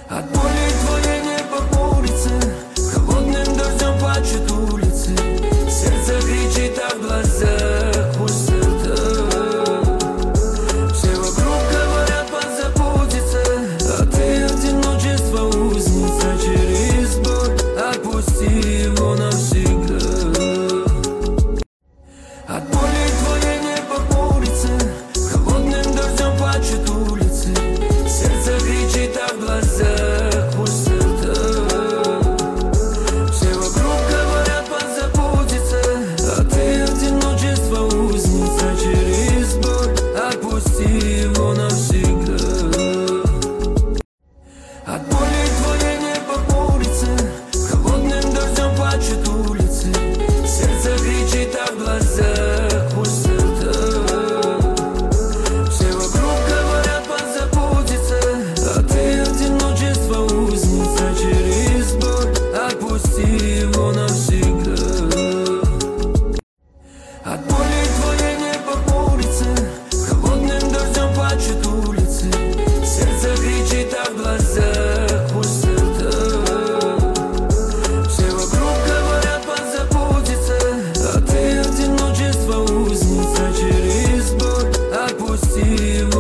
От боли твоей небо хмурится, холодным дождем плачут улицы. Сердце кричит, а в глазах пустота. Все вокруг говорят позаботиться, а ты одиночество узница. Через боль отпусти его навсегда. От боли твоей небо хмурится, холодным дождем плачут улицы. Сердце кричит, а в глазах пустота. Все вокруг говорят позаботиться, а ты одиночество узница. Через боль отпусти его навсегда. От боли